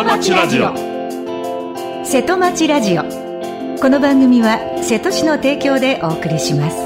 町ラジオ。 瀬戸町ラジオ。この番組は瀬戸市の提供でお送りします。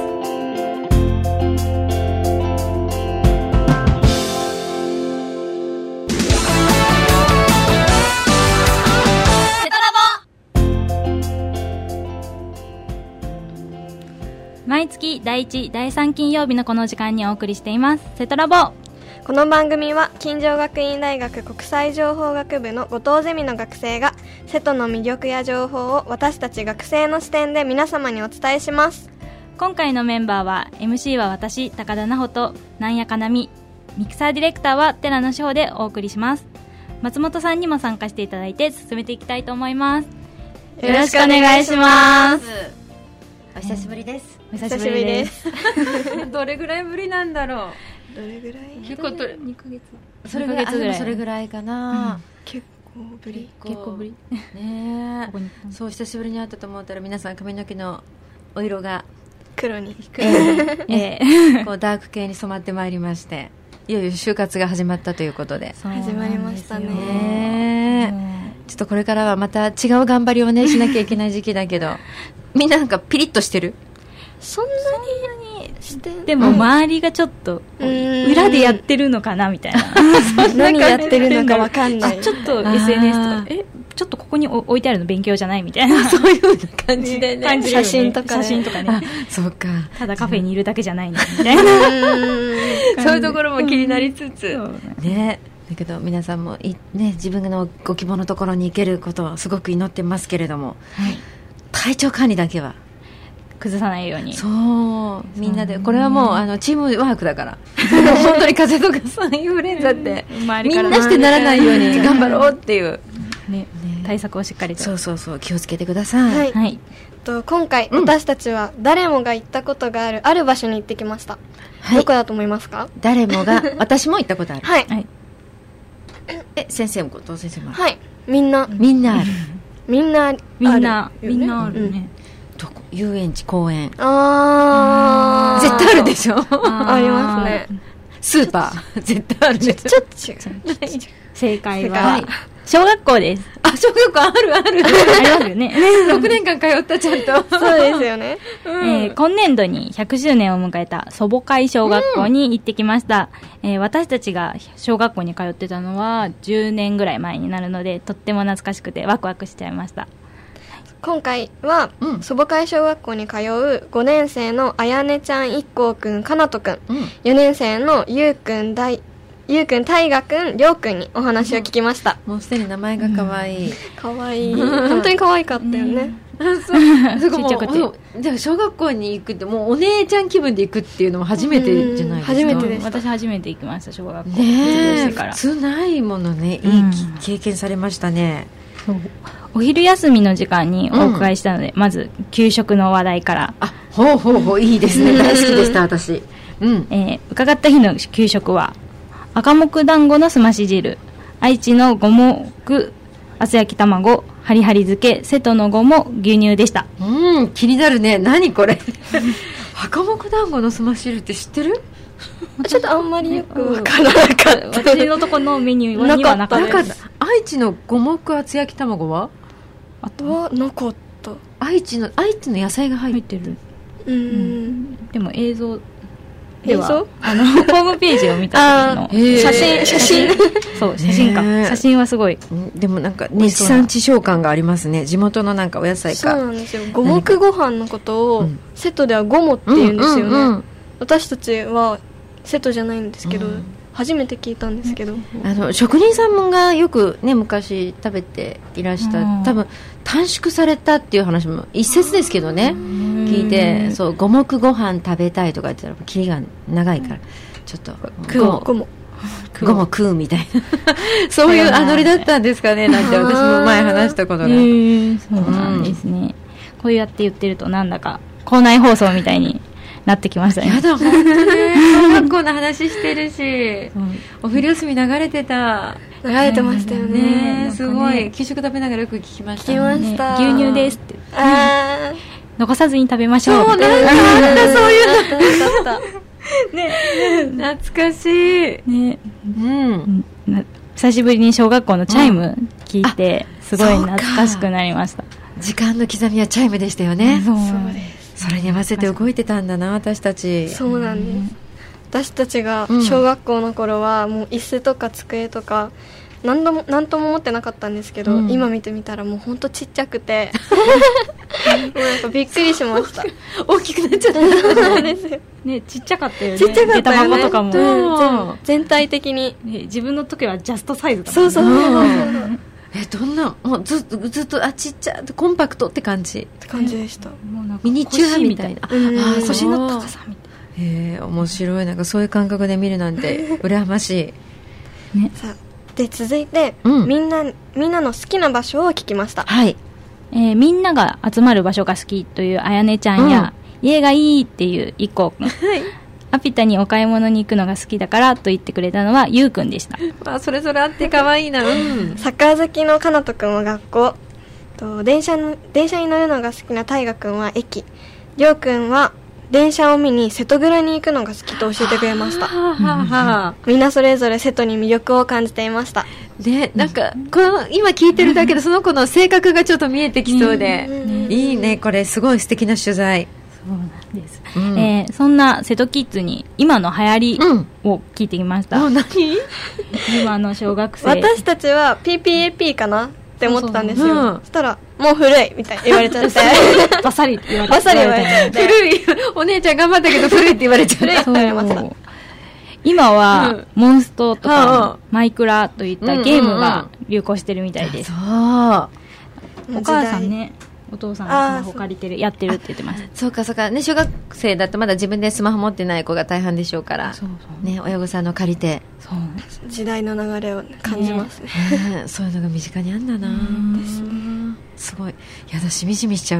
毎月第1、第3金曜日のこの時間にお送りしています瀬戸ラボ。 この番組は金城学院大学国際情報学部の後藤ゼミの学生が瀬戸の魅力や情報を私たち学生の視点で皆様にお伝えします。 今回のメンバーは MC は私高田奈穂となんやかなみ、ミキサーディレクターは寺野志保でお送りします。松本さんにも参加していただいて進めていきたいと思います。よろしくお願いします。 お久しぶりです。 お久しぶりです。 どれぐらいぶりなんだろう。 どれぐらい？ 結構と 2ヶ月それぐらい、それぐらいかな、 結構ぶり。 結構ぶりねえ。そう久しぶりに会ったと思ったら皆さん髪の毛のお色が黒に、 こうダーク系に染まってまいりまして、いよいよ就活が始まったということで始まりましたね。 ちょっとこれからはまた違う頑張りをねしなきゃいけない時期だけどみんななんかピリッとしてる？ そんなにしてでも周りがちょっと裏でやってるのかなみたいな何やってるのか分かんない。 ちょっと SNS とかちょっとここに置いてあるの勉強じゃないみたいなそういうような感じでね、 写真とかね。そうか。 ただカフェにいるだけじゃないのみたいなそういうところも気になりつつ、ね。だけど皆さんもね、自分のご希望のところに行けることをすごく祈ってますけれども、体調管理だけは崩さないように。 そうみんなで、これはもうチームワークだから本当に風邪とかインフルエンザってみんなしてならないように頑張ろうっていう対策をしっかりと。 そう気をつけてください。 はい。今回、私たちは誰もが行ったことがあるある場所に行ってきました。どこだと思いますか？ 誰もが私も行ったことある。 はい。 先生も後藤先生もある。 はい。みんなある。 みんなあるね。 どこ？遊園地、公園。 絶対あるでしょ。 ありますね。 スーパー絶対あるでしょ。 ちょっと違う。 正解は小学校です。 小学校あるありますよね。 6年間通ったちゃんと。 そうですよね。 今年度に100周年を迎えた祖母会小学校に行ってきました。私たちが小学校に通ってたのは10年ぐらい前になるので、とっても懐かしくてワクワクしちゃいました。 今回は、祖母会小学校に通う5年生のあやねちゃん、いっこうくん、かなとくん、4年生のゆうくん、たいがくん、りょうくんにお話を聞きました。 もうすでに名前が可愛い。 可愛い。本当に可愛かったよね。 そうか、もうでも小学校に行くってもうお姉ちゃん気分で行くっていうのも初めてじゃないですか。 初めてです。 私初めて行きました、小学校。 ねえ、普通ないものね。いい経験されましたね。 お昼休みの時間にお伺いしたので、まず給食の話題から。 ほういいですね。大好きでした私。 伺った日の給食は赤木団子のすまし汁、愛知の五目厚焼き卵、ハリハリ漬け、瀬戸の五も牛乳でした。 気になるね。何これ赤木団子のすまし汁って知ってる？ ちょっとあんまりよく分からなかった。 私のとこのメニューにはなかった。 愛知の五目厚焼き卵はあとはなかった。 愛知の野菜が入ってる。 でも映像ではホームページを見た時の写真そう写真はすごい。 でもなんか地産地消感がありますね。地元のなんかお野菜か。 そうなんですよ。五目ご飯のことを瀬戸では五もって言うんですよね。私たちは瀬戸じゃないんですけど、初めて聞いたんですけど、 職人さんがよくね昔食べていらした、多分短縮されたっていう話も一説ですけどね、聞いて、そう五目ご飯食べたいとか言ってたらキリが長いからちょっと五も食うみたいなそういうノリだったんですかねなんて私も前話したことが。 そうなんですね。こうやって言ってるとなんだか校内放送みたいになってきましたね。 やだ、本当に小学校の話してるし、お昼休み流れてた。 流れてましたよね。 すごい給食食べながらよく聞きました。 聞きました。 牛乳ですって。残さずに食べましょう。 そうなんだ、そういうの。懐かしい。 久しぶりに小学校のチャイム聞聞いてすごい懐かしくなりました。 時間の刻みはチャイムでしたよね。 そうです。 それに合わせて動いてたんだな、私たち。 そうなんです。私たちが小学校の頃はもう椅子とか机とか何とも思ってなかったんですけど、今見てみたらもうほんとちっちゃくてもうなんかびっくりしました大きくなっちゃったですよ、ね、ちっちゃかったよね。 ちっちゃかったよね。 出たままとかも、 全体的に、 ね、自分の時はジャストサイズだもんね。 そうどんなもうずっとちっちゃコンパクトって感じでした。 もうなんかミニチュアみたいな腰の高さみたいな。面白い。なんかそういう感覚で見るなんて羨ましい、ね、 さあで続いて、みんなの好きな場所を聞きました。 はい。 みんなが集まる場所が好きというあやねちゃんや、家がいいっていういっこうくん、アピタにお買い物に行くのが好きだからと言ってくれたのはゆうくんでした。 それぞれあって可愛いな、 サッカー好きのかなとくんは学校と、電車に乗るのが好きなたいがくんは駅、りょうくんは電車を見に瀬戸倉に行くのが好きと教えてくれました。みんなそれぞれ瀬戸に魅力を感じていました。 で、なんかこの今聞いてるだけでその子の性格がちょっと見えてきそうで、いいね。これすごい素敵な取材。 そうなんです、そんな瀬戸キッズに今の流行りを聞いてきました。 何？ 今の小学生、 私たちは PPAP かなって思ってたんですよ。そしたらもう古いみたいに言われちゃってバサリって言われちゃって古いお姉ちゃん頑張ったけど古いって言われちゃった古いって言われました。 今はモンストとかマイクラといったゲームが流行してるみたいです。お母さんね、お父さんがスマホ借りてるやってるって言ってます。 そうかね、小学生だとまだ自分でスマホ持ってない子が大半でしょうから、ね、親御さんの借りて、 そう時代の流れを感じますね。 そういうのが身近にあるんだな。すごい。やだ、しみじみしちゃう。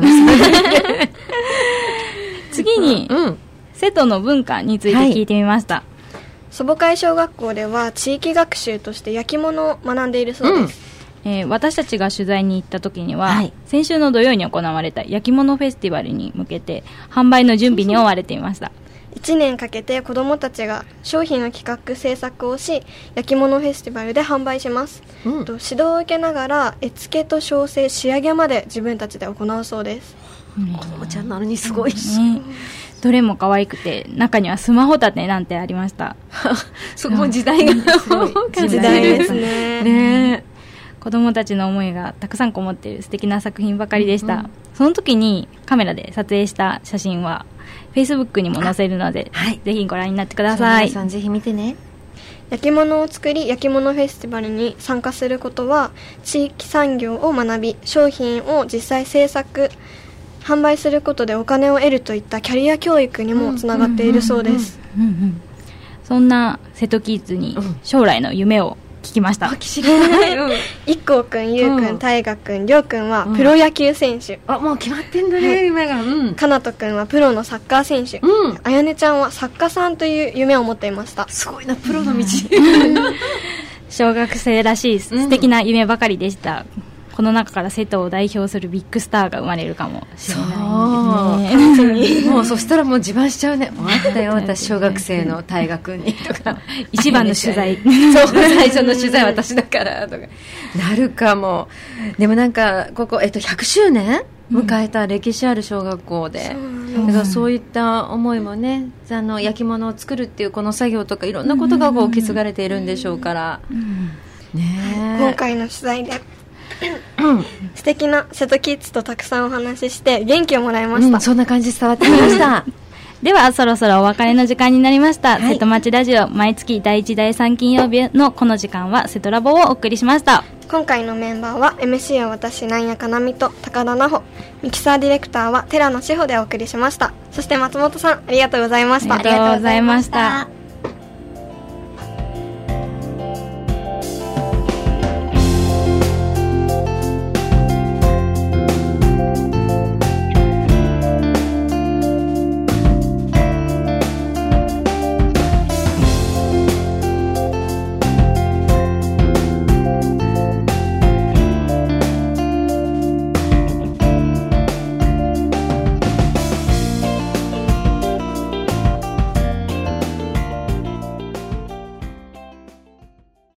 次に、瀬戸の文化について聞いてみました。 祖母会小学校では地域学習として焼き物を学んでいるそうです。 私たちが取材に行った時には、先週の土曜に行われた焼き物フェスティバルに向けて販売の準備に追われていました。 1年かけて子どもたちが商品の企画制作をし、焼き物フェスティバルで販売します、指導を受けながら絵付けと調整、仕上げまで自分たちで行うそうです。 子供ちゃんなのにすごいし、 どれも可愛くて、中にはスマホ立てなんてありました。 そこも時代が時代ですね。 子供たちの思いがたくさんこもっている素敵な作品ばかりでした。その時にカメラで撮影した写真は Facebook にも載せるので、ぜひご覧になってください。 皆さんぜひ見てね。 焼き物を作り、焼き物フェスティバルに参加することは地域産業を学び、商品を実際制作販売することでお金を得るといったキャリア教育にもつながっているそうです。 そんな瀬戸キッズに将来の夢を聞きました。 いっこうくん、ゆうくん、たいがくん、りょうくんはプロ野球選手。 もう決まってんだね、夢が。 かなとくんはプロのサッカー選手。あやねちゃんは作家さんという夢を持っていました。 すごいな、プロの道。 小学生らしい素敵な夢ばかりでした。この中から瀬戸を代表するビッグスターが生まれるかもしれないですね。 もうそしたらもう自慢しちゃうね。あったよ、私小学生の大学にとか一番の取材そう、最初の取材私だからとかなるかも。でもなんかここ、100周年迎えた歴史ある小学校で、だからそういった思いもね、焼き物を作るっていうこの作業とかいろんなことがこう受け継がれているんでしょうから、 今回の取材で素敵な瀬戸キッズとたくさんお話しして元気をもらいました。 そんな感じ伝わってきましたではそろそろお別れの時間になりました、瀬戸町ラジオ、毎月第1第3金曜日のこの時間は瀬戸ラボをお送りしました。 今回のメンバーは MC は私なんやかなみと高田奈穂、ミキサーディレクターは寺野志保でお送りしました。そして松本さん、ありがとうございました。 ありがとうございました。